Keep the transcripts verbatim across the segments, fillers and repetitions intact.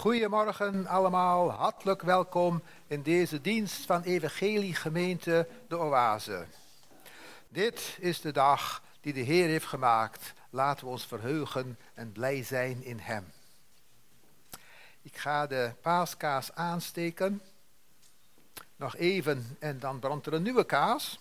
Goedemorgen allemaal, hartelijk welkom in deze dienst van Evangelie Gemeente de Oase. Dit is de dag die de Heer heeft gemaakt. Laten we ons verheugen en blij zijn in Hem. Ik ga de paaskaas aansteken. Nog even en dan brandt er een nieuwe kaas.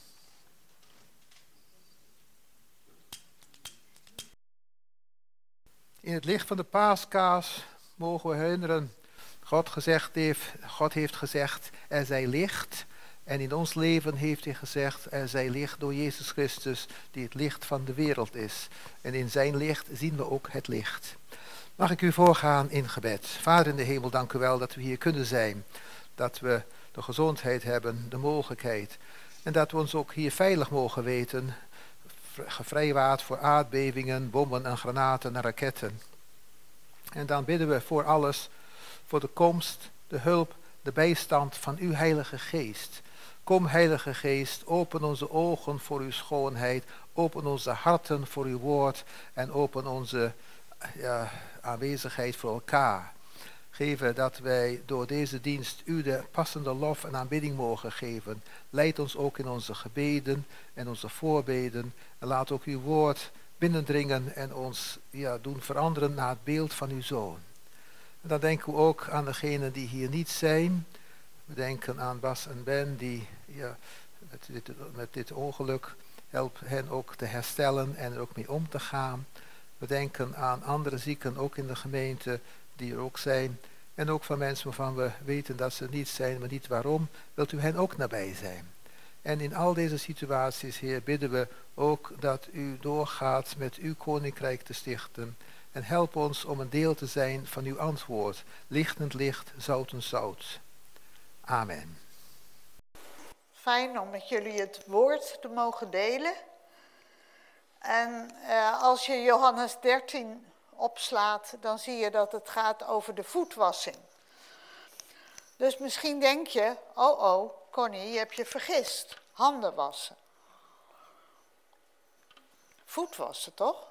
In het licht van de paaskaas mogen we herinneren, God, gezegd heeft, God heeft gezegd, er zij licht. En in ons leven heeft hij gezegd, er zij licht door Jezus Christus, die het licht van de wereld is. En in zijn licht zien we ook het licht. Mag ik u voorgaan in gebed. Vader in de hemel, dank u wel dat we hier kunnen zijn. Dat we de gezondheid hebben, de mogelijkheid. En dat we ons ook hier veilig mogen weten, gevrijwaard voor aardbevingen, bommen en granaten en raketten. En dan bidden we voor alles, voor de komst, de hulp, de bijstand van uw Heilige Geest. Kom, Heilige Geest, open onze ogen voor uw schoonheid, open onze harten voor uw woord en open onze ja, aanwezigheid voor elkaar. Geven dat wij door deze dienst u de passende lof en aanbidding mogen geven. Leid ons ook in onze gebeden en onze voorbeden en laat ook uw woord binnendringen en ons ja, doen veranderen naar het beeld van uw Zoon. En dan denken we ook aan degenen die hier niet zijn. We denken aan Bas en Ben die ja, met, dit, met dit ongeluk help hen ook te herstellen en er ook mee om te gaan. We denken aan andere zieken ook in de gemeente die er ook zijn. En ook van mensen waarvan we weten dat ze niet zijn, maar niet waarom. Wilt u hen ook nabij zijn? En in al deze situaties, Heer, bidden we ook dat u doorgaat met uw koninkrijk te stichten. En help ons om een deel te zijn van uw antwoord. Lichtend licht, zoutend zout. Amen. Fijn om met jullie het woord te mogen delen. En uh, als je Johannes dertien opslaat, dan zie je dat het gaat over de voetwassing. Dus misschien denk je, oh oh, Connie, je hebt je vergist. Handen wassen. Voetwassen, toch?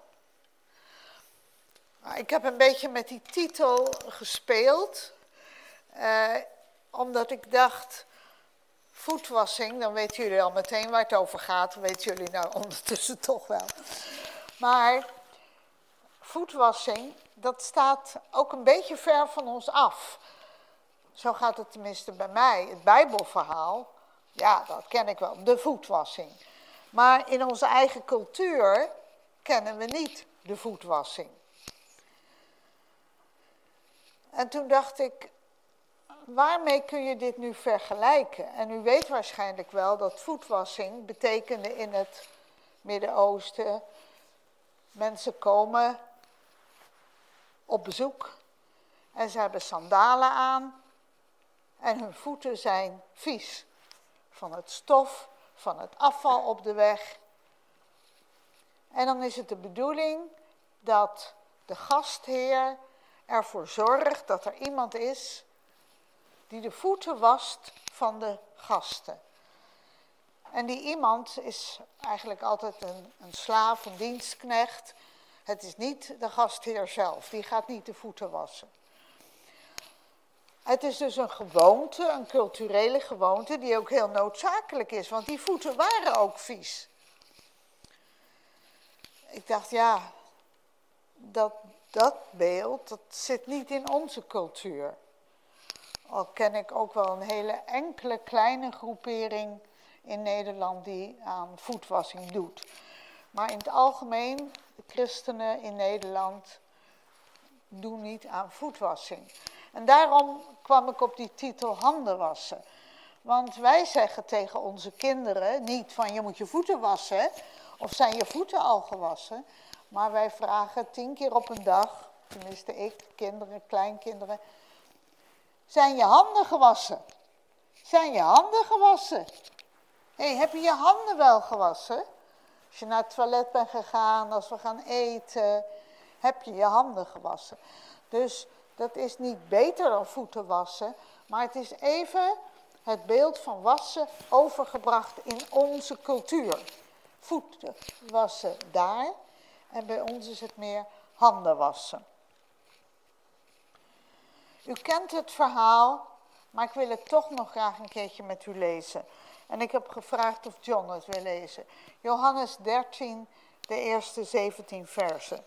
Ik heb een beetje met die titel gespeeld, eh, omdat ik dacht, voetwassing, dan weten jullie al meteen waar het over gaat, weten jullie nou ondertussen toch wel. Maar voetwassing, dat staat ook een beetje ver van ons af. Zo gaat het tenminste bij mij. Het Bijbelverhaal, ja, dat ken ik wel, de voetwassing. Maar in onze eigen cultuur kennen we niet de voetwassing. En toen dacht ik, waarmee kun je dit nu vergelijken? En u weet waarschijnlijk wel dat voetwassing betekende in het Midden-Oosten, mensen komen op bezoek en ze hebben sandalen aan en hun voeten zijn vies. Van het stof, van het afval op de weg. En dan is het de bedoeling dat de gastheer ervoor zorgt dat er iemand is die de voeten wast van de gasten. En die iemand is eigenlijk altijd een, een slaaf, een dienstknecht. Het is niet de gastheer zelf, die gaat niet de voeten wassen. Het is dus een gewoonte, een culturele gewoonte, die ook heel noodzakelijk is, want die voeten waren ook vies. Ik dacht, ja, dat, dat beeld, dat zit niet in onze cultuur. Al ken ik ook wel een hele enkele kleine groepering in Nederland die aan voetwassing doet. Maar in het algemeen, de christenen in Nederland doen niet aan voetwassing. En daarom kwam ik op die titel handen wassen. Want wij zeggen tegen onze kinderen niet van je moet je voeten wassen, of zijn je voeten al gewassen. Maar wij vragen tien keer op een dag, tenminste ik, kinderen, kleinkinderen, zijn je handen gewassen? Zijn je handen gewassen? Hé, hey, heb je je handen wel gewassen? Als je naar het toilet bent gegaan, als we gaan eten, heb je je handen gewassen. Dus dat is niet beter dan voeten wassen, maar het is even het beeld van wassen overgebracht in onze cultuur. Voeten wassen daar en bij ons is het meer handen wassen. U kent het verhaal, maar ik wil het toch nog graag een keertje met u lezen. En ik heb gevraagd of John het wil lezen. Johannes dertien, de eerste zeventien versen.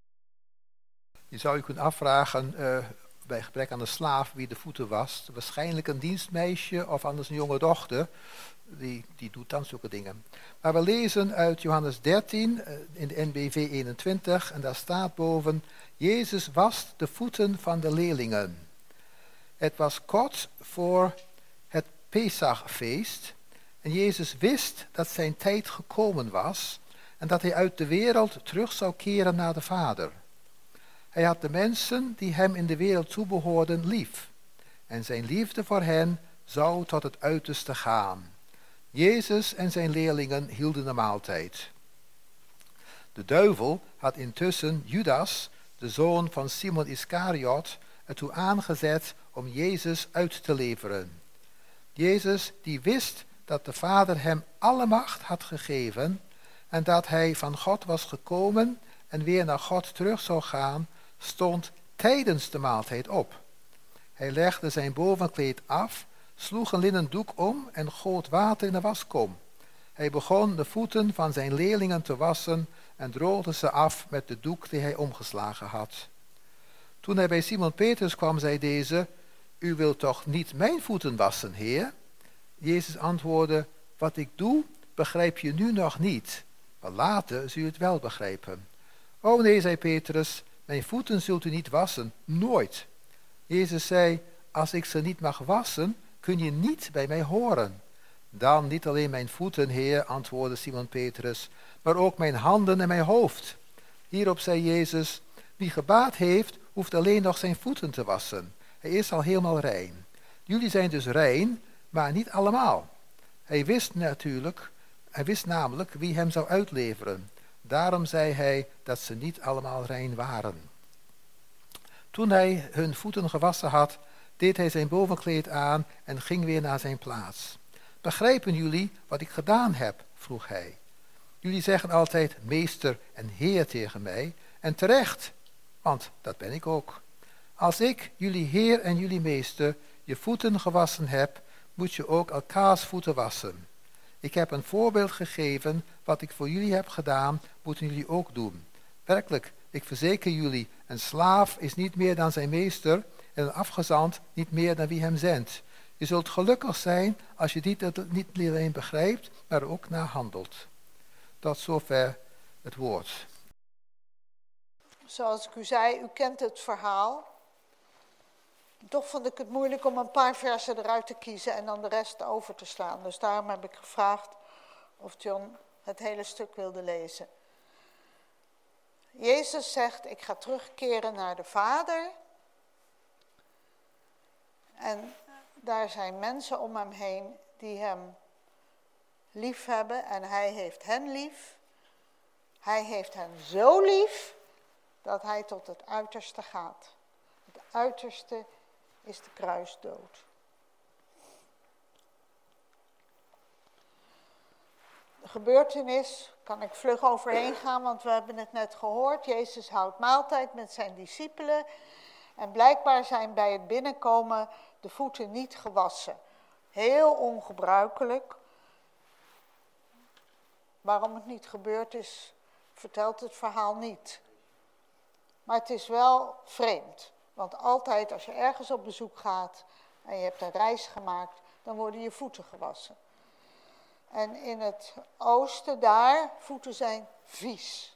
Je zou je kunnen afvragen, uh, bij gebrek aan de slaaf, wie de voeten was. Waarschijnlijk een dienstmeisje of anders een jonge dochter. Die, die doet dan zulke dingen. Maar we lezen uit Johannes dertien uh, in de N B V eenentwintig. En daar staat boven, Jezus wast de voeten van de leerlingen. Het was kort voor het Pesachfeest. En Jezus wist dat zijn tijd gekomen was. En dat hij uit de wereld terug zou keren naar de Vader. Hij had de mensen die hem in de wereld toebehoorden lief. En zijn liefde voor hen zou tot het uiterste gaan. Jezus en zijn leerlingen hielden de maaltijd. De duivel had intussen Judas, de zoon van Simon Iscariot, ertoe aangezet om Jezus uit te leveren. Jezus, die wist dat de Vader hem alle macht had gegeven en dat hij van God was gekomen en weer naar God terug zou gaan, stond tijdens de maaltijd op. Hij legde zijn bovenkleed af, sloeg een linnen doek om en goot water in de waskom. Hij begon de voeten van zijn leerlingen te wassen en droogde ze af met de doek die hij omgeslagen had. Toen hij bij Simon Petrus kwam, zei deze, u wilt toch niet mijn voeten wassen, Heer? Jezus antwoordde, wat ik doe, begrijp je nu nog niet, maar later zul je het wel begrijpen. O nee, zei Petrus, mijn voeten zult u niet wassen, nooit. Jezus zei, als ik ze niet mag wassen, kun je niet bij mij horen. Dan niet alleen mijn voeten, Heer, antwoordde Simon Petrus, maar ook mijn handen en mijn hoofd. Hierop zei Jezus, wie gebaat heeft, hoeft alleen nog zijn voeten te wassen. Hij is al helemaal rein. Jullie zijn dus rein, maar niet allemaal. Hij wist natuurlijk, hij wist namelijk wie hem zou uitleveren. Daarom zei hij dat ze niet allemaal rein waren. Toen hij hun voeten gewassen had, deed hij zijn bovenkleed aan en ging weer naar zijn plaats. Begrijpen jullie wat ik gedaan heb? Vroeg hij. Jullie zeggen altijd meester en heer tegen mij, en terecht, want dat ben ik ook. Als ik, jullie heer en jullie meester, je voeten gewassen heb, moet je ook elkaars voeten wassen. Ik heb een voorbeeld gegeven, wat ik voor jullie heb gedaan, moeten jullie ook doen. Werkelijk, ik verzeker jullie, een slaaf is niet meer dan zijn meester en een afgezant niet meer dan wie hem zendt. Je zult gelukkig zijn als je dit niet alleen begrijpt, maar ook naar handelt. Tot zover het woord. Zoals ik u zei, u kent het verhaal. Toch vond ik het moeilijk om een paar versen eruit te kiezen en dan de rest over te slaan. Dus daarom heb ik gevraagd of John het hele stuk wilde lezen. Jezus zegt, ik ga terugkeren naar de Vader. En daar zijn mensen om hem heen die hem lief hebben en hij heeft hen lief. Hij heeft hen zo lief dat hij tot het uiterste gaat. Het uiterste is de kruisdood. De gebeurtenis kan ik vlug overheen gaan, want we hebben het net gehoord. Jezus houdt maaltijd met zijn discipelen en blijkbaar zijn bij het binnenkomen de voeten niet gewassen. Heel ongebruikelijk. Waarom het niet gebeurd is, vertelt het verhaal niet. Maar het is wel vreemd. Want altijd als je ergens op bezoek gaat en je hebt een reis gemaakt, dan worden je voeten gewassen. En in het oosten daar, voeten zijn vies.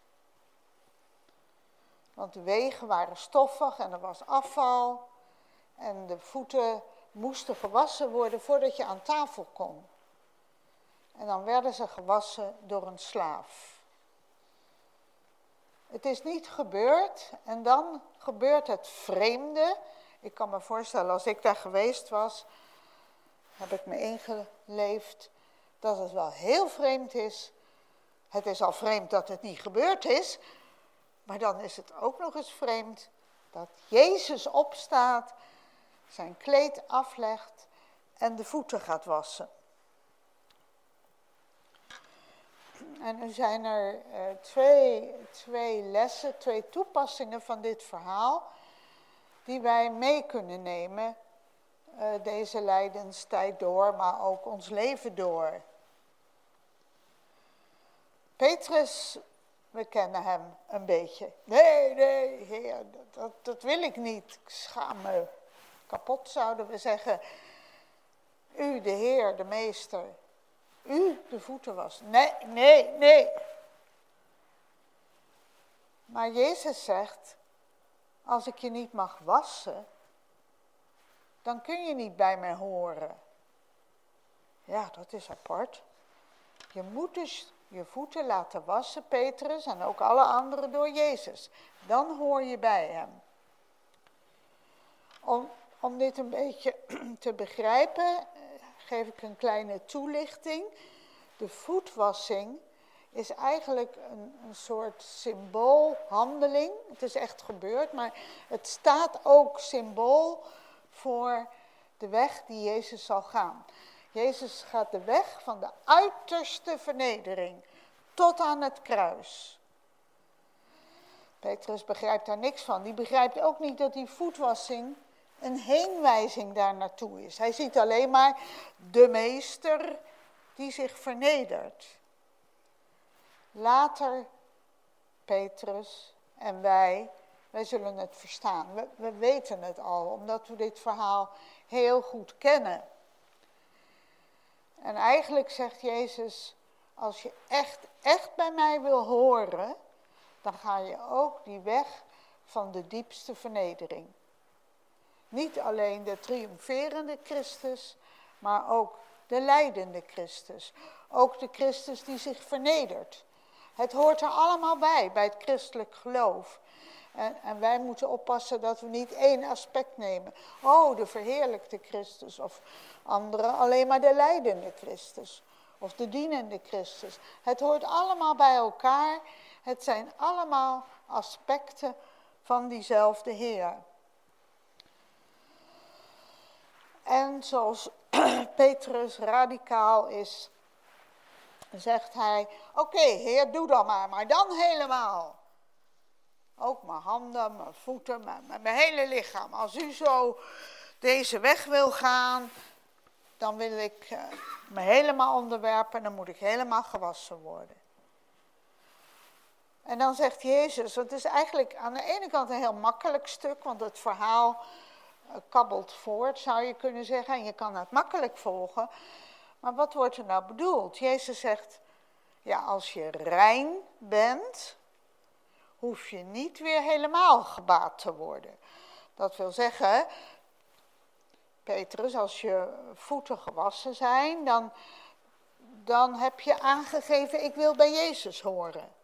Want de wegen waren stoffig en er was afval. En de voeten moesten gewassen worden voordat je aan tafel kon. En dan werden ze gewassen door een slaaf. Het is niet gebeurd en dan gebeurt het vreemde. Ik kan me voorstellen, als ik daar geweest was, heb ik me ingeleefd dat het wel heel vreemd is. Het is al vreemd dat het niet gebeurd is, maar dan is het ook nog eens vreemd dat Jezus opstaat, zijn kleed aflegt en de voeten gaat wassen. En nu zijn er uh, twee, twee lessen, twee toepassingen van dit verhaal. die wij mee kunnen nemen uh, deze lijdenstijd door, maar ook ons leven door. Petrus, we kennen hem een beetje. Nee, nee, Heer, dat, dat, dat wil ik niet. Ik schaam me kapot, zouden we zeggen. U, de Heer, de Meester. U, de voeten was. Nee, nee, nee. Maar Jezus zegt, als ik je niet mag wassen, dan kun je niet bij mij horen. Ja, dat is apart. Je moet dus je voeten laten wassen, Petrus, en ook alle anderen door Jezus. Dan hoor je bij hem. Om, om dit een beetje te begrijpen, geef ik een kleine toelichting. De voetwassing is eigenlijk een, een soort symboolhandeling. Het is echt gebeurd, maar het staat ook symbool voor de weg die Jezus zal gaan. Jezus gaat de weg van de uiterste vernedering tot aan het kruis. Petrus begrijpt daar niks van. Die begrijpt ook niet dat die voetwassing een heenwijzing daar naartoe is. Hij ziet alleen maar de meester die zich vernedert. Later, Petrus en wij, wij zullen het verstaan. We, we weten het al, omdat we dit verhaal heel goed kennen. En eigenlijk zegt Jezus, als je echt, echt bij mij wil horen, dan ga je ook die weg van de diepste vernedering. Niet alleen de triomferende Christus, maar ook de lijdende Christus. Ook de Christus die zich vernedert. Het hoort er allemaal bij, bij het christelijk geloof. En, en wij moeten oppassen dat we niet één aspect nemen. Oh, de verheerlijkte Christus. Of anderen alleen maar de lijdende Christus. Of de dienende Christus. Het hoort allemaal bij elkaar. Het zijn allemaal aspecten van diezelfde Heer. En zoals Petrus radicaal is, zegt hij, oké, okay, Heer, doe dan maar, maar dan helemaal. Ook mijn handen, mijn voeten, mijn, mijn hele lichaam. Als u zo deze weg wil gaan, dan wil ik uh, me helemaal onderwerpen en dan moet ik helemaal gewassen worden. En dan zegt Jezus, het is eigenlijk aan de ene kant een heel makkelijk stuk, want het verhaal uh, kabbelt voort, zou je kunnen zeggen, en je kan het makkelijk volgen. Maar wat wordt er nou bedoeld? Jezus zegt, ja, als je rein bent, hoef je niet weer helemaal gebaad te worden. Dat wil zeggen, Petrus, als je voeten gewassen zijn, dan, dan heb je aangegeven, ik wil bij Jezus horen.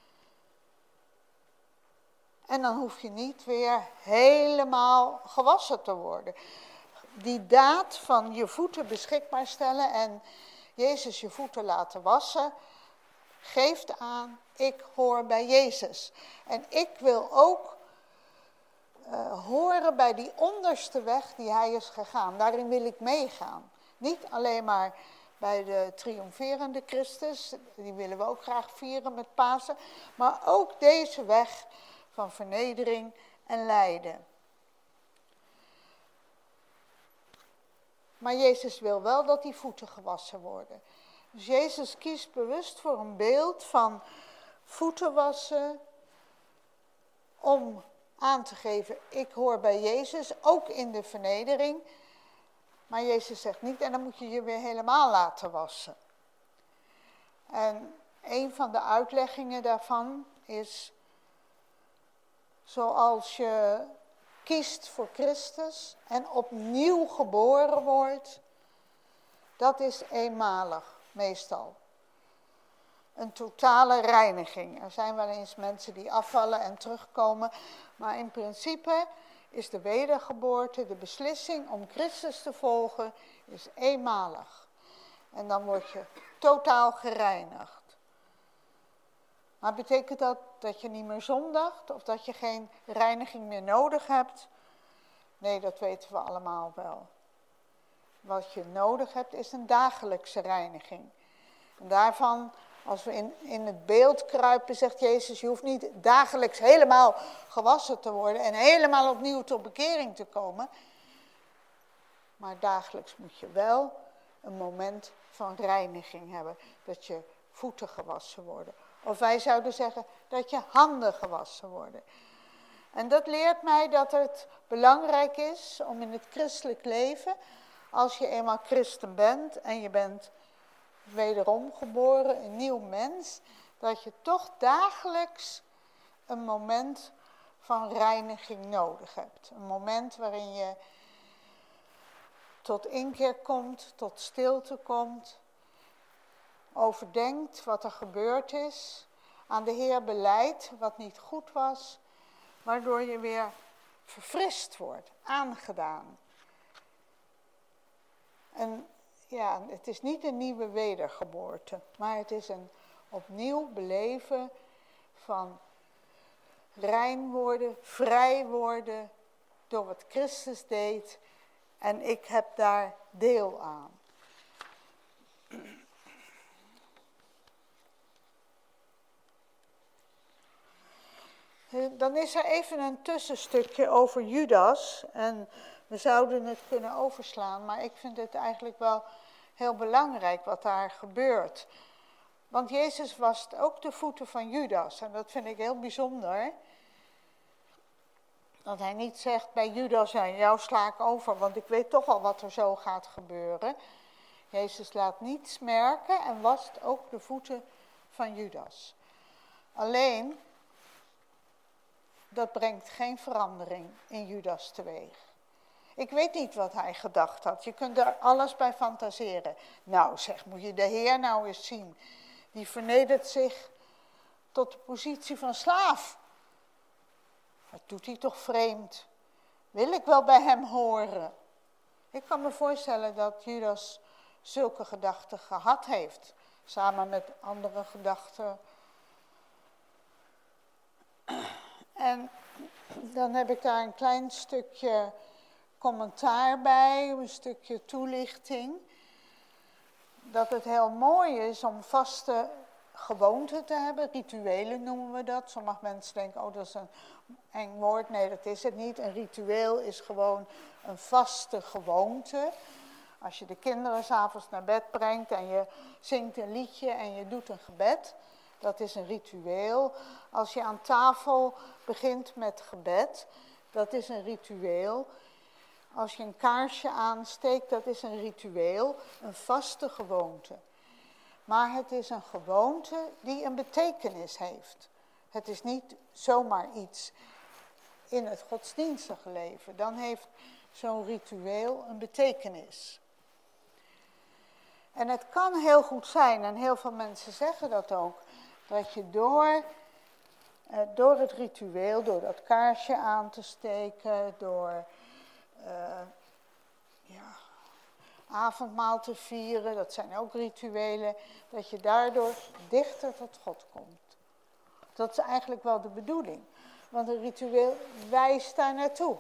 En dan hoef je niet weer helemaal gewassen te worden. Die daad van je voeten beschikbaar stellen en Jezus je voeten laten wassen, geeft aan, ik hoor bij Jezus. En ik wil ook uh, horen bij die onderste weg die hij is gegaan. Daarin wil ik meegaan. Niet alleen maar bij de triomferende Christus, die willen we ook graag vieren met Pasen, maar ook deze weg van vernedering en lijden. Maar Jezus wil wel dat die voeten gewassen worden. Dus Jezus kiest bewust voor een beeld van voeten wassen om aan te geven, ik hoor bij Jezus, ook in de vernedering. Maar Jezus zegt niet, en dan moet je je weer helemaal laten wassen. En een van de uitleggingen daarvan is, zoals je kiest voor Christus en opnieuw geboren wordt, dat is eenmalig meestal. Een totale reiniging. Er zijn wel eens mensen die afvallen en terugkomen, maar in principe is de wedergeboorte, de beslissing om Christus te volgen, is eenmalig. En dan word je totaal gereinigd. Maar betekent dat dat je niet meer zondigt of dat je geen reiniging meer nodig hebt? Nee, dat weten we allemaal wel. Wat je nodig hebt is een dagelijkse reiniging. En daarvan Als we in, in het beeld kruipen, zegt Jezus, je hoeft niet dagelijks helemaal gewassen te worden en helemaal opnieuw tot bekering te komen. Maar dagelijks moet je wel een moment van reiniging hebben, dat je voeten gewassen worden. Of wij zouden zeggen dat je handen gewassen worden. En dat leert mij dat het belangrijk is om in het christelijk leven, als je eenmaal christen bent en je bent wederom geboren, een nieuw mens, dat je toch dagelijks een moment van reiniging nodig hebt. Een moment waarin je tot inkeer komt, tot stilte komt, overdenkt wat er gebeurd is, aan de Heer belijdt wat niet goed was, waardoor je weer verfrist wordt, aangedaan. En ja, het is niet een nieuwe wedergeboorte, maar het is een opnieuw beleven van rein worden, vrij worden door wat Christus deed. En ik heb daar deel aan. Dan is er even een tussenstukje over Judas. En we zouden het kunnen overslaan, maar ik vind het eigenlijk wel heel belangrijk wat daar gebeurt. Want Jezus wast ook de voeten van Judas. En dat vind ik heel bijzonder. Dat hij niet zegt bij Judas, ja, jou sla ik over, want ik weet toch al wat er zo gaat gebeuren. Jezus laat niets merken en wast ook de voeten van Judas. Alleen, dat brengt geen verandering in Judas teweeg. Ik weet niet wat hij gedacht had. Je kunt er alles bij fantaseren. Nou zeg, moet je de Heer nou eens zien. Die vernedert zich tot de positie van slaaf. Wat doet hij toch vreemd? Wil ik wel bij hem horen? Ik kan me voorstellen dat Judas zulke gedachten gehad heeft. Samen met andere gedachten. En dan heb ik daar een klein stukje commentaar bij, een stukje toelichting. Dat het heel mooi is om vaste gewoonten te hebben, rituelen noemen we dat. Sommige mensen denken, oh dat is een eng woord. Nee, dat is het niet. Een ritueel is gewoon een vaste gewoonte. Als je de kinderen 's avonds naar bed brengt en je zingt een liedje en je doet een gebed, dat is een ritueel. Als je aan tafel begint met gebed, dat is een ritueel. Als je een kaarsje aansteekt, dat is een ritueel, een vaste gewoonte. Maar het is een gewoonte die een betekenis heeft. Het is niet zomaar iets in het godsdienstige leven. Dan heeft zo'n ritueel een betekenis. En het kan heel goed zijn, en heel veel mensen zeggen dat ook, dat je door, eh, door het ritueel, door dat kaarsje aan te steken, door uh, ja, avondmaal te vieren, dat zijn ook rituelen, dat je daardoor dichter tot God komt. Dat is eigenlijk wel de bedoeling, want een ritueel wijst daar naartoe.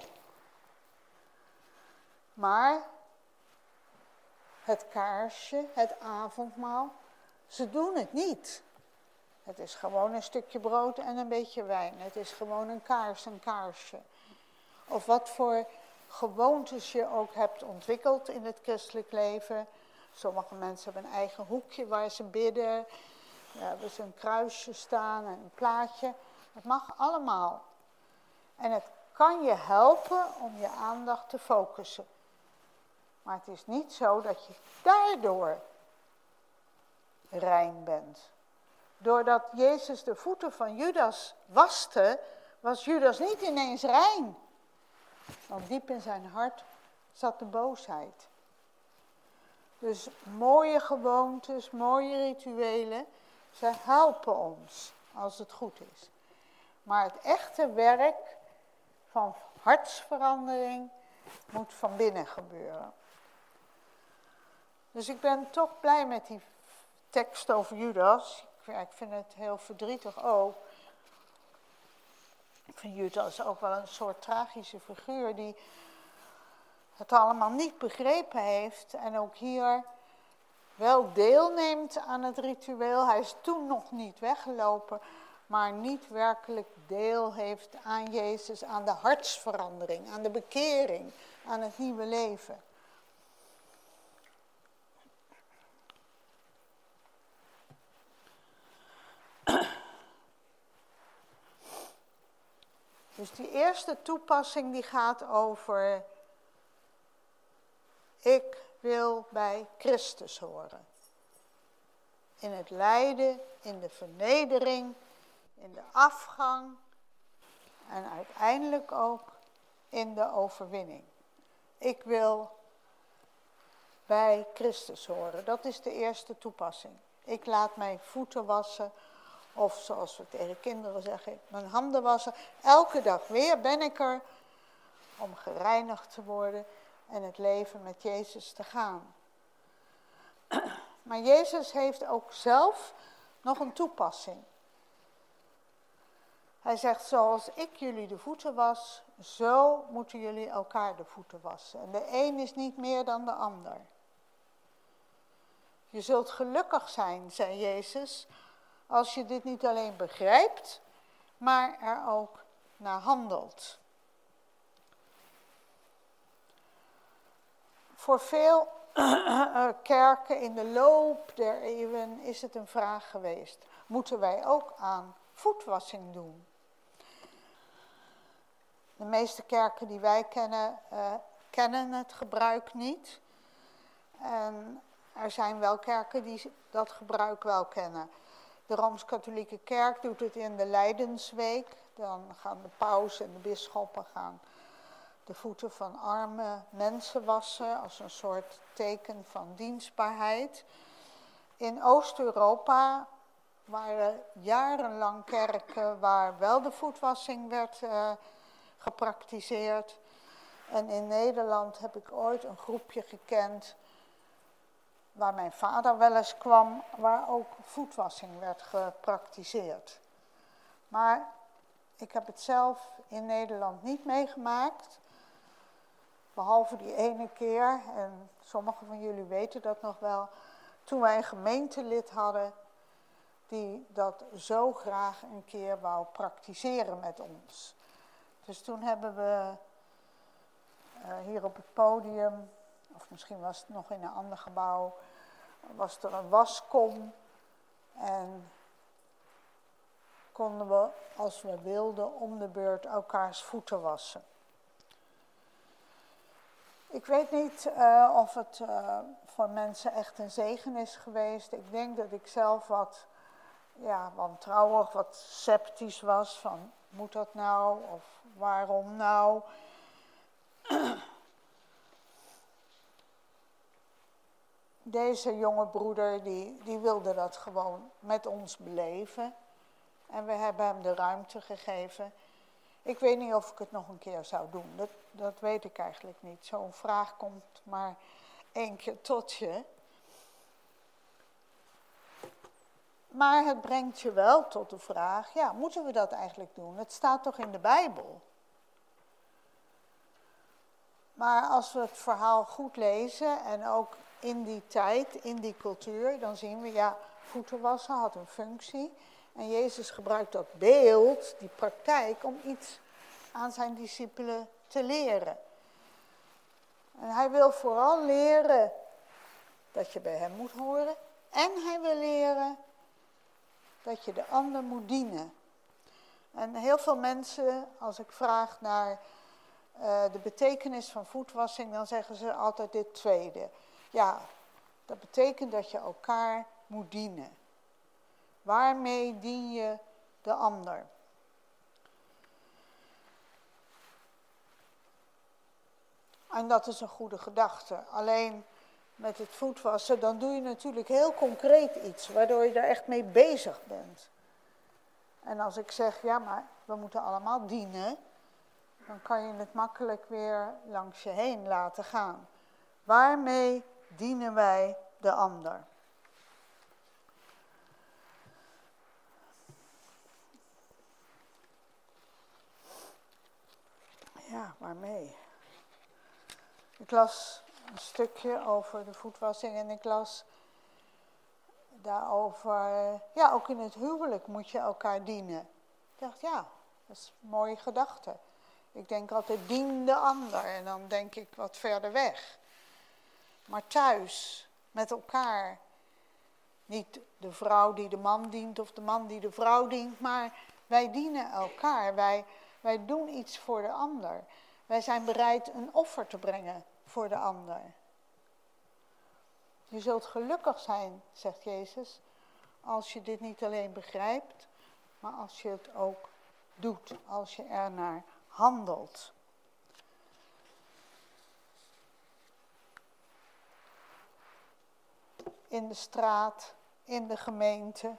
Maar het kaarsje, het avondmaal, ze doen het niet. Het is gewoon een stukje brood en een beetje wijn. Het is gewoon een kaars, een kaarsje. Of wat voor gewoontes je ook hebt ontwikkeld in het christelijk leven. Sommige mensen hebben een eigen hoekje waar ze bidden. Daar hebben ze een kruisje staan en een plaatje. Het mag allemaal. En het kan je helpen om je aandacht te focussen. Maar het is niet zo dat je daardoor rein bent. Doordat Jezus de voeten van Judas waste, was Judas niet ineens rein. Want diep in zijn hart zat de boosheid. Dus mooie gewoontes, mooie rituelen, ze helpen ons als het goed is. Maar het echte werk van hartsverandering moet van binnen gebeuren. Dus ik ben toch blij met die tekst over Judas. Ik vind het heel verdrietig ook. Ik vind Judas ook wel een soort tragische figuur die het allemaal niet begrepen heeft. En ook hier wel deelneemt aan het ritueel. Hij is toen nog niet weggelopen, maar niet werkelijk deel heeft aan Jezus, aan de hartsverandering, aan de bekering, aan het nieuwe leven. Dus die eerste toepassing die gaat over, ik wil bij Christus horen. In het lijden, in de vernedering, in de afgang en uiteindelijk ook in de overwinning. Ik wil bij Christus horen. Dat is de eerste toepassing. Ik laat mijn voeten wassen, of zoals we tegen kinderen zeggen, mijn handen wassen. Elke dag weer ben ik er om gereinigd te worden en het leven met Jezus te gaan. Maar Jezus heeft ook zelf nog een toepassing. Hij zegt, zoals ik jullie de voeten was, zo moeten jullie elkaar de voeten wassen. En de een is niet meer dan de ander. Je zult gelukkig zijn, zei Jezus, als je dit niet alleen begrijpt, maar er ook naar handelt. Voor veel kerken in de loop der eeuwen is het een vraag geweest. Moeten wij ook aan voetwassing doen? De meeste kerken die wij kennen, uh, kennen het gebruik niet. En er zijn wel kerken die dat gebruik wel kennen. De Rooms-Katholieke Kerk doet het in de Lijdensweek. Dan gaan de paus en de bisschoppen gaan de voeten van arme mensen wassen als een soort teken van dienstbaarheid. In Oost-Europa waren jarenlang kerken waar wel de voetwassing werd uh, gepraktiseerd. En in Nederland heb ik ooit een groepje gekend waar mijn vader wel eens kwam, waar ook voetwassing werd gepraktiseerd. Maar ik heb het zelf in Nederland niet meegemaakt. Behalve die ene keer, en sommigen van jullie weten dat nog wel, toen wij een gemeentelid hadden die dat zo graag een keer wou praktiseren met ons. Dus toen hebben we uh, hier op het podium, of misschien was het nog in een ander gebouw, was er een waskom en konden we, als we wilden, om de beurt elkaars voeten wassen. Ik weet niet uh, of het uh, voor mensen echt een zegen is geweest. Ik denk dat ik zelf wat ja, wantrouwig, wat sceptisch was van, moet dat nou of waarom nou? Deze jonge broeder die, die wilde dat gewoon met ons beleven. En we hebben hem de ruimte gegeven. Ik weet niet of ik het nog een keer zou doen. Dat, dat weet ik eigenlijk niet. Zo'n vraag komt maar één keer tot je. Maar het brengt je wel tot de vraag, ja, moeten we dat eigenlijk doen? Het staat toch in de Bijbel? Maar als we het verhaal goed lezen en ook in die tijd, in die cultuur, dan zien we, ja, voeten wassen had een functie. En Jezus gebruikt dat beeld, die praktijk, om iets aan zijn discipelen te leren. En hij wil vooral leren dat je bij hem moet horen. En hij wil leren dat je de ander moet dienen. En heel veel mensen, als ik vraag naar uh, de betekenis van voetwassing, dan zeggen ze altijd dit tweede. Ja, dat betekent dat je elkaar moet dienen. Waarmee dien je de ander? En dat is een goede gedachte. Alleen met het voetwassen, dan doe je natuurlijk heel concreet iets, waardoor je daar echt mee bezig bent. En als ik zeg, ja, maar we moeten allemaal dienen, dan kan je het makkelijk weer langs je heen laten gaan. Waarmee dienen wij de ander? Ja, waarmee? Ik las een stukje over de voetwassing en ik las daarover, ja, ook in het huwelijk moet je elkaar dienen. Ik dacht, ja, dat is een mooie gedachte. Ik denk altijd, dien de ander. En dan denk ik wat verder weg. Maar thuis, met elkaar. Niet de vrouw die de man dient of de man die de vrouw dient. Maar wij dienen elkaar. Wij, wij doen iets voor de ander. Wij zijn bereid een offer te brengen voor de ander. Je zult gelukkig zijn, zegt Jezus, als je dit niet alleen begrijpt, maar als je het ook doet, als je ernaar handelt. In de straat, in de gemeente.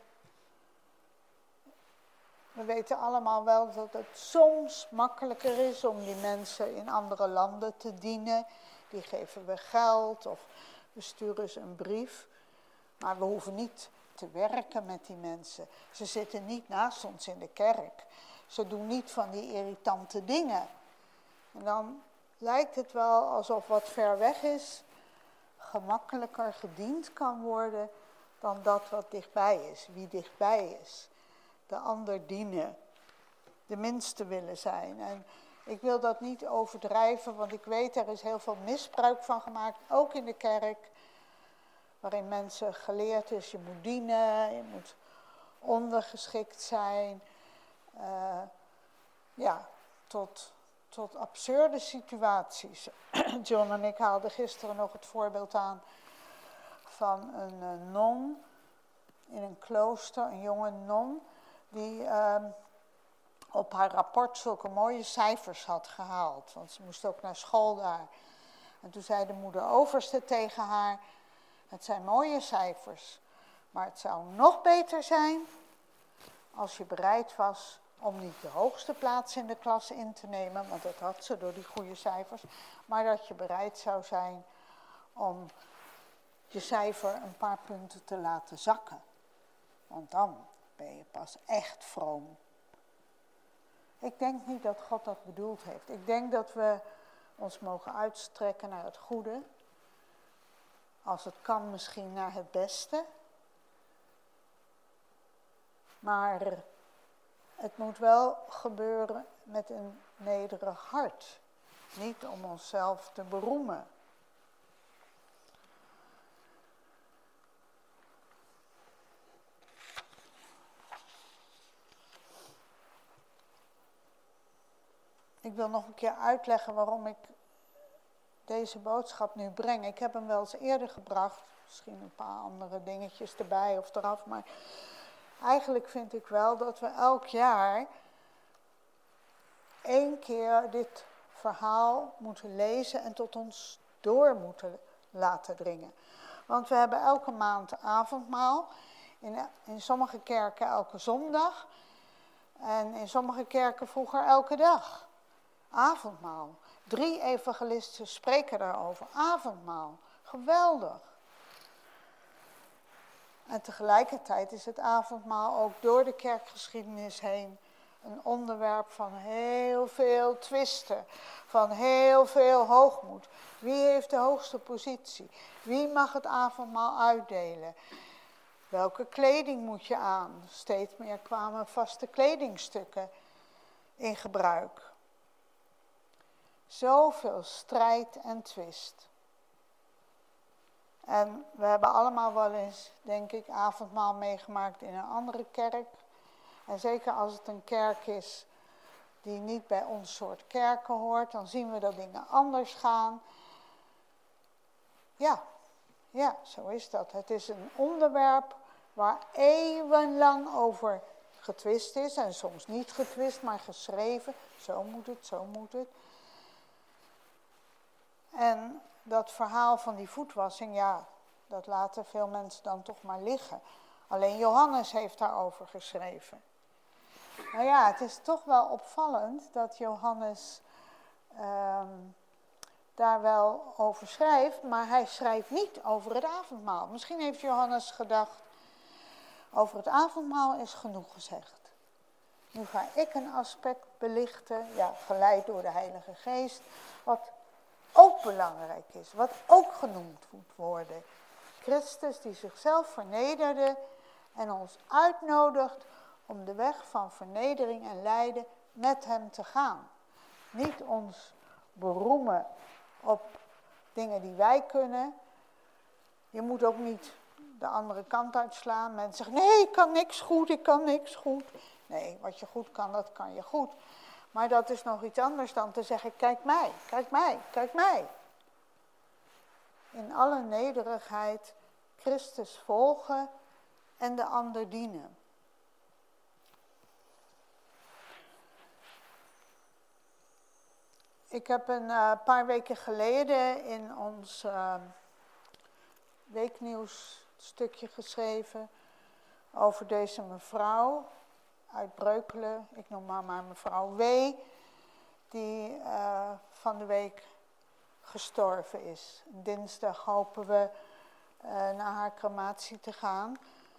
We weten allemaal wel dat het soms makkelijker is om die mensen in andere landen te dienen. Die geven we geld of we sturen ze een brief. Maar we hoeven niet te werken met die mensen. Ze zitten niet naast ons in de kerk. Ze doen niet van die irritante dingen. En dan lijkt het wel alsof wat ver weg is gemakkelijker gediend kan worden dan dat wat dichtbij is. Wie dichtbij is. De ander dienen. De minste willen zijn. En ik wil dat niet overdrijven, want ik weet er is heel veel misbruik van gemaakt. Ook in de kerk. Waarin mensen geleerd is, je moet dienen, je moet ondergeschikt zijn. Uh, ja, tot, tot absurde situaties. John en ik haalden gisteren nog het voorbeeld aan van een uh, non in een klooster, een jonge non, die uh, op haar rapport zulke mooie cijfers had gehaald. Want ze moest ook naar school daar. En toen zei de moeder overste tegen haar, het zijn mooie cijfers, maar het zou nog beter zijn als je bereid was om niet de hoogste plaats in de klas in te nemen, want dat had ze door die goede cijfers, maar dat je bereid zou zijn om je cijfer een paar punten te laten zakken. Want dan ben je pas echt vroom. Ik denk niet dat God dat bedoeld heeft. Ik denk dat we ons mogen uitstrekken naar het goede. Als het kan misschien naar het beste. Maar het moet wel gebeuren met een nederig hart. Niet om onszelf te beroemen. Ik wil nog een keer uitleggen waarom ik deze boodschap nu breng. Ik heb hem wel eens eerder gebracht. Misschien een paar andere dingetjes erbij of eraf. Maar eigenlijk vind ik wel dat we elk jaar één keer dit verhaal moeten lezen en tot ons door moeten laten dringen. Want we hebben elke maand avondmaal. In, in sommige kerken elke zondag. En in sommige kerken vroeger elke dag. Avondmaal. Drie evangelisten spreken daarover. Avondmaal. Geweldig. En tegelijkertijd is het avondmaal ook door de kerkgeschiedenis heen een onderwerp van heel veel twisten. Van heel veel hoogmoed. Wie heeft de hoogste positie? Wie mag het avondmaal uitdelen? Welke kleding moet je aan? Steeds meer kwamen vaste kledingstukken in gebruik. Zoveel strijd en twist. En we hebben allemaal wel eens, denk ik, avondmaal meegemaakt in een andere kerk. En zeker als het een kerk is die niet bij ons soort kerken hoort, dan zien we dat dingen anders gaan. Ja, ja, zo is dat. Het is een onderwerp waar eeuwenlang over getwist is. En soms niet getwist, maar geschreven. Zo moet het, zo moet het. En dat verhaal van die voetwassing, ja, dat laten veel mensen dan toch maar liggen. Alleen Johannes heeft daarover geschreven. Nou ja, het is toch wel opvallend dat Johannes um, daar wel over schrijft, maar hij schrijft niet over het avondmaal. Misschien heeft Johannes gedacht, over het avondmaal is genoeg gezegd. Nu ga ik een aspect belichten, ja, geleid door de Heilige Geest, wat ook belangrijk is, wat ook genoemd moet worden. Christus die zichzelf vernederde en ons uitnodigt om de weg van vernedering en lijden met hem te gaan. Niet ons beroemen op dingen die wij kunnen. Je moet ook niet de andere kant uitslaan. Mensen zeggen, nee, ik kan niks goed, ik kan niks goed. Nee, wat je goed kan, dat kan je goed. Maar dat is nog iets anders dan te zeggen, kijk mij, kijk mij, kijk mij. In alle nederigheid Christus volgen en de ander dienen. Ik heb een uh, paar weken geleden in ons uh, weeknieuws stukje geschreven over deze mevrouw uit Breukelen. Ik noem haar maar mevrouw W. Die uh, van de week gestorven is. Dinsdag hopen we uh, naar haar crematie te gaan.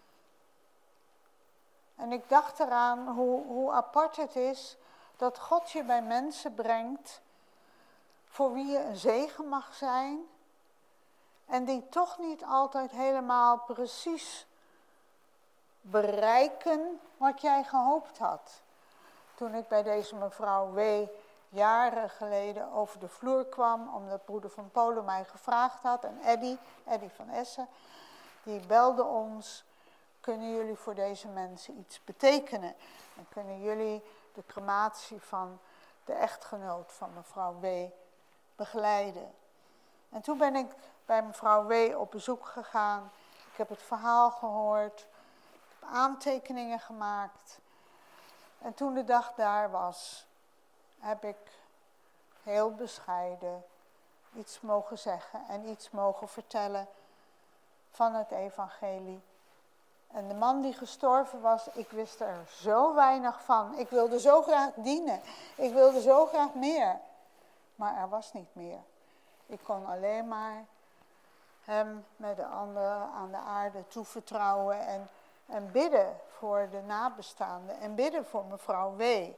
En ik dacht eraan hoe, hoe apart het is dat God je bij mensen brengt voor wie je een zegen mag zijn en die toch niet altijd helemaal precies bereiken wat jij gehoopt had. Toen ik bij deze mevrouw W. jaren geleden over de vloer kwam, omdat broeder van Polen mij gevraagd had, en Eddy, Eddy van Essen, die belde ons, kunnen jullie voor deze mensen iets betekenen? En kunnen jullie de crematie van de echtgenoot van mevrouw W. begeleiden? En toen ben ik bij mevrouw W. op bezoek gegaan. Ik heb het verhaal gehoord. Ik heb aantekeningen gemaakt. En toen de dag daar was, heb ik heel bescheiden iets mogen zeggen en iets mogen vertellen van het evangelie. En de man die gestorven was, ik wist er zo weinig van. Ik wilde zo graag dienen. Ik wilde zo graag meer. Maar er was niet meer. Ik kon alleen maar hem met de anderen aan de aarde toevertrouwen en, en bidden voor de nabestaanden en bidden voor mevrouw W.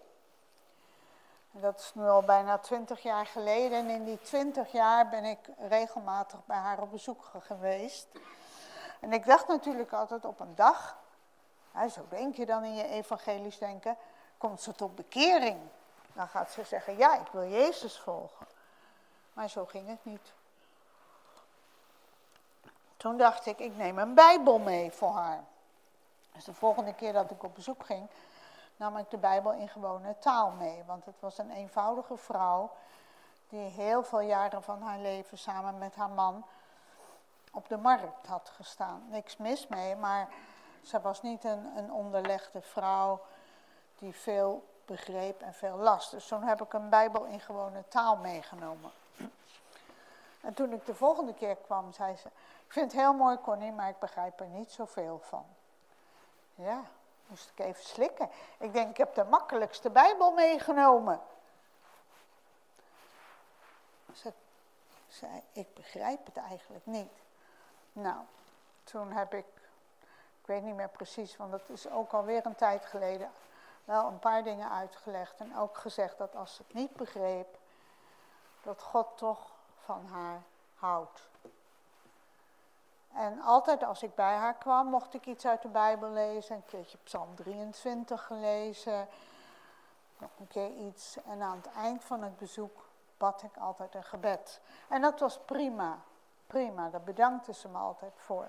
En dat is nu al bijna twintig jaar geleden en in die twintig jaar ben ik regelmatig bij haar op bezoek geweest. En ik dacht natuurlijk altijd op een dag, hè, zo denk je dan in je evangelisch denken, komt ze tot bekering. Dan gaat ze zeggen, ja, ik wil Jezus volgen. Maar zo ging het niet. Toen dacht ik, ik neem een Bijbel mee voor haar. Dus de volgende keer dat ik op bezoek ging, nam ik de Bijbel in gewone taal mee. Want het was een eenvoudige vrouw die heel veel jaren van haar leven samen met haar man op de markt had gestaan. Niks mis mee, maar ze was niet een, een onderlegde vrouw die veel begreep en veel las. Dus toen heb ik een Bijbel in gewone taal meegenomen. En toen ik de volgende keer kwam, zei ze, ik vind het heel mooi, Connie, maar ik begrijp er niet zoveel van. Ja, moest ik even slikken. Ik denk, ik heb de makkelijkste Bijbel meegenomen. Ze zei, ik begrijp het eigenlijk niet. Nou, toen heb ik, ik weet niet meer precies, want dat is ook alweer een tijd geleden, wel een paar dingen uitgelegd. En ook gezegd dat als ze het niet begreep, dat God toch van haar houdt. En altijd als ik bij haar kwam, mocht ik iets uit de Bijbel lezen. Een keertje Psalm drieëntwintig gelezen. Nog een keer iets. En aan het eind van het bezoek bad ik altijd een gebed. En dat was prima. Prima, daar bedankte ze me altijd voor.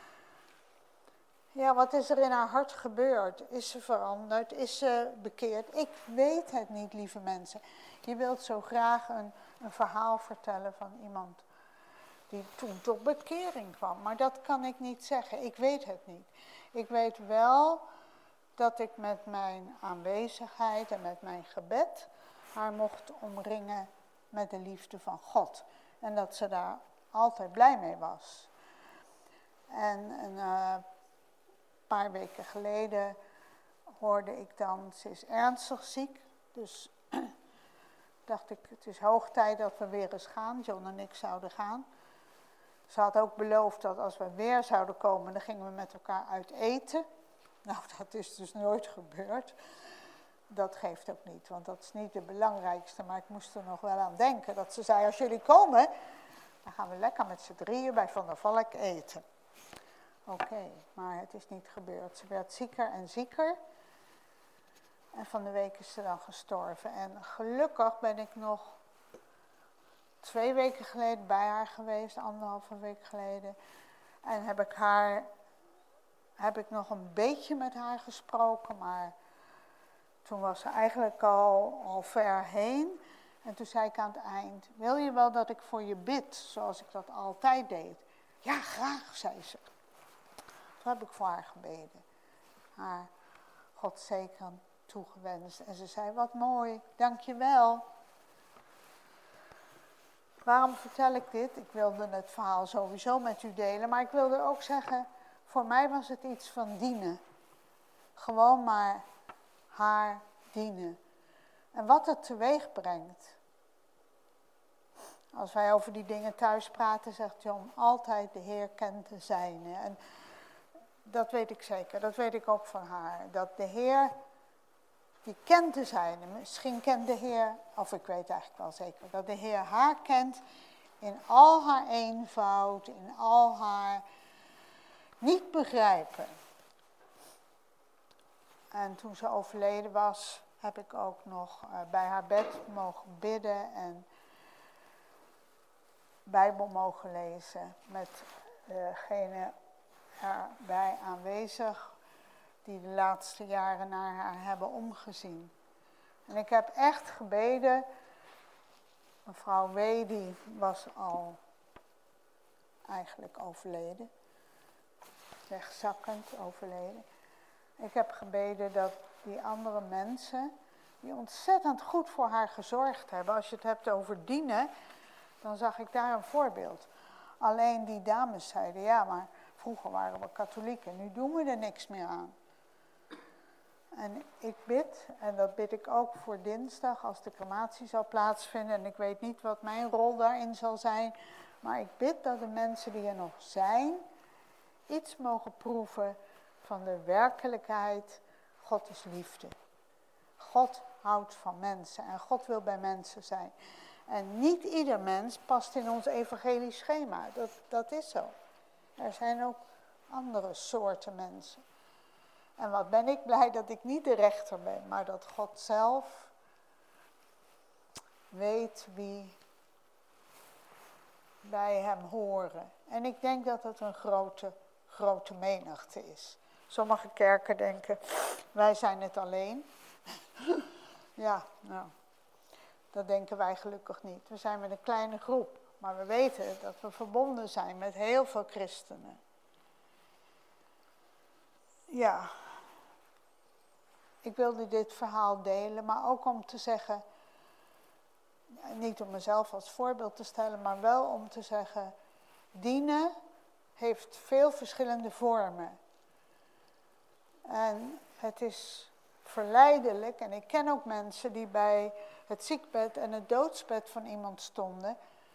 Ja, wat is er in haar hart gebeurd? Is ze veranderd? Is ze bekeerd? Ik weet het niet, lieve mensen. Je wilt zo graag een, een verhaal vertellen van iemand die toen tot bekering kwam. Maar dat kan ik niet zeggen. Ik weet het niet. Ik weet wel dat ik met mijn aanwezigheid en met mijn gebed haar mocht omringen met de liefde van God. En dat ze daar altijd blij mee was. En een uh, paar weken geleden hoorde ik dan, ze is ernstig ziek. Dus dacht ik, het is hoog tijd dat we weer eens gaan. John en ik zouden gaan. Ze had ook beloofd dat als we weer zouden komen, dan gingen we met elkaar uit eten. Nou, dat is dus nooit gebeurd. Dat geeft ook niet, want dat is niet het belangrijkste. Maar ik moest er nog wel aan denken dat ze zei, als jullie komen, dan gaan we lekker met z'n drieën bij Van der Valk eten. oké, okay, maar het is niet gebeurd. Ze werd zieker en zieker. En van de week is ze dan gestorven. En gelukkig ben ik nog twee weken geleden bij haar geweest, anderhalve week geleden. En heb ik haar, heb ik nog een beetje met haar gesproken, maar toen was ze eigenlijk al, al ver heen. En toen zei ik aan het eind, wil je wel dat ik voor je bid, zoals ik dat altijd deed? Ja, graag, zei ze. Toen heb ik voor haar gebeden. Haar God zegen toegewenst. En ze zei, wat mooi, dank je wel. Waarom vertel ik dit? Ik wilde het verhaal sowieso met u delen, maar ik wilde ook zeggen, voor mij was het iets van dienen. Gewoon maar haar dienen. En wat het teweeg brengt. Als wij over die dingen thuis praten, zegt John altijd de Heer kent de zijne. En dat weet ik zeker, dat weet ik ook van haar. Dat de Heer, die kent de zijne. Misschien kent de Heer, of ik weet eigenlijk wel zeker, dat de Heer haar kent in al haar eenvoud, in al haar niet begrijpen. En toen ze overleden was, heb ik ook nog uh, bij haar bed mogen bidden en Bijbel mogen lezen met degene erbij aanwezig die de laatste jaren naar haar hebben omgezien. En ik heb echt gebeden, mevrouw W. die was al eigenlijk overleden, wegzakkend overleden. Ik heb gebeden dat die andere mensen, die ontzettend goed voor haar gezorgd hebben, als je het hebt over dienen, dan zag ik daar een voorbeeld. Alleen die dames zeiden, ja, maar vroeger waren we katholieken, nu doen we er niks meer aan. En ik bid, en dat bid ik ook voor dinsdag als de crematie zal plaatsvinden. En ik weet niet wat mijn rol daarin zal zijn, maar ik bid dat de mensen die er nog zijn, iets mogen proeven van de werkelijkheid. God is liefde. God houdt van mensen en God wil bij mensen zijn. En niet ieder mens past in ons evangelisch schema. Dat, dat is zo. Er zijn ook andere soorten mensen. En wat ben ik blij dat ik niet de rechter ben, maar dat God zelf weet wie bij hem horen. En ik denk dat het een grote, grote menigte is. Sommige kerken denken, wij zijn het alleen. Ja, nou, dat denken wij gelukkig niet. We zijn met een kleine groep, maar we weten dat we verbonden zijn met heel veel christenen. Ja, ik wilde dit verhaal delen, maar ook om te zeggen, niet om mezelf als voorbeeld te stellen, maar wel om te zeggen, dienen heeft veel verschillende vormen. En het is verleidelijk, en ik ken ook mensen die bij het ziekbed en het doodsbed van iemand stonden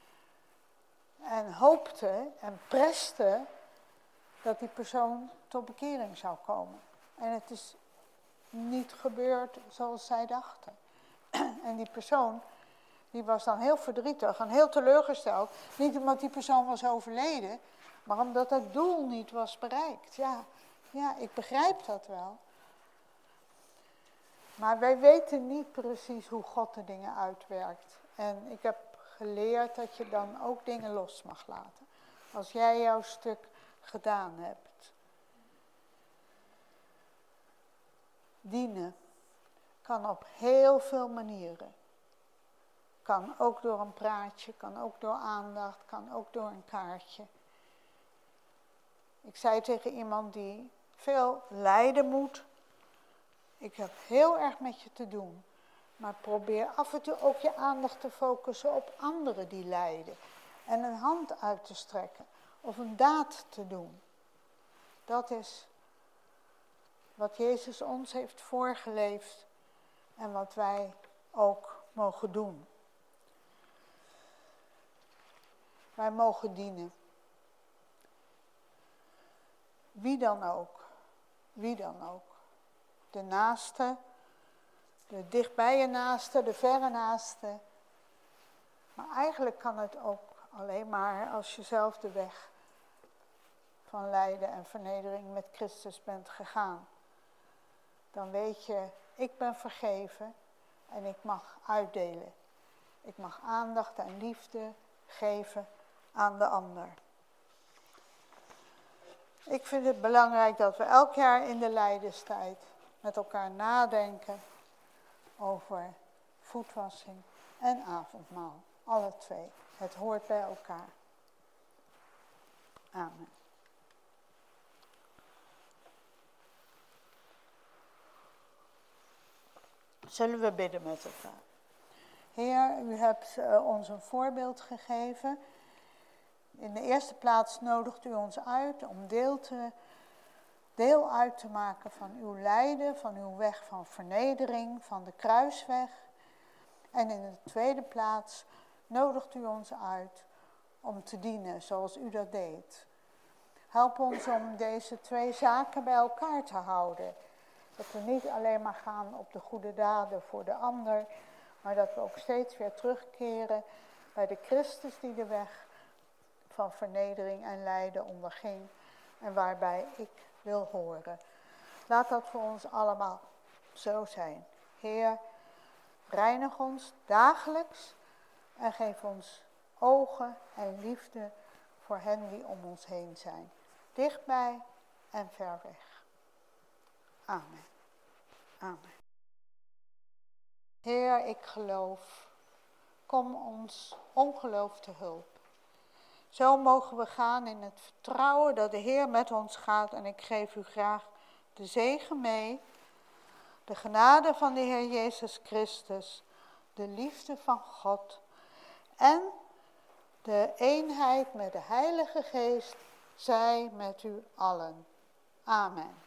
en hoopten en presten dat die persoon tot bekering zou komen. En het is niet gebeurd zoals zij dachten. En die persoon, die was dan heel verdrietig en heel teleurgesteld. Niet omdat die persoon was overleden, maar omdat het doel niet was bereikt. Ja, ja, ik begrijp dat wel. Maar wij weten niet precies hoe God de dingen uitwerkt. En ik heb geleerd dat je dan ook dingen los mag laten. Als jij jouw stuk gedaan hebt. Dienen kan op heel veel manieren. Kan ook door een praatje, kan ook door aandacht, kan ook door een kaartje. Ik zei tegen iemand die veel lijden moet, ik heb heel erg met je te doen, maar probeer af en toe ook je aandacht te focussen op anderen die lijden. En een hand uit te strekken of een daad te doen. Dat is wat Jezus ons heeft voorgeleefd en wat wij ook mogen doen. Wij mogen dienen. Wie dan ook. Wie dan ook. De naaste, de dichtbije naaste, de verre naaste. Maar eigenlijk kan het ook alleen maar als je zelf de weg van lijden en vernedering met Christus bent gegaan. Dan weet je, ik ben vergeven en ik mag uitdelen. Ik mag aandacht en liefde geven aan de ander. Ik vind het belangrijk dat we elk jaar in de lijdenstijd met elkaar nadenken over voetwassing en avondmaal. Alle twee. Het hoort bij elkaar. Amen. Zullen we bidden met elkaar. Heer, u hebt uh, ons een voorbeeld gegeven. In de eerste plaats nodigt u ons uit om deel, te, deel uit te maken van uw lijden, van uw weg van vernedering, van de kruisweg. En in de tweede plaats nodigt u ons uit om te dienen zoals u dat deed. Help ons om deze twee zaken bij elkaar te houden. Dat we niet alleen maar gaan op de goede daden voor de ander, maar dat we ook steeds weer terugkeren bij de Christus die de weg van vernedering en lijden onderging en waarbij ik wil horen. Laat dat voor ons allemaal zo zijn. Heer, reinig ons dagelijks en geef ons ogen en liefde voor hen die om ons heen zijn. Dichtbij en ver weg. Amen. Amen. Heer, ik geloof. Kom ons ongeloof te hulp. Zo mogen we gaan in het vertrouwen dat de Heer met ons gaat. En ik geef u graag de zegen mee. De genade van de Heer Jezus Christus. De liefde van God. En de eenheid met de Heilige Geest zij met u allen. Amen.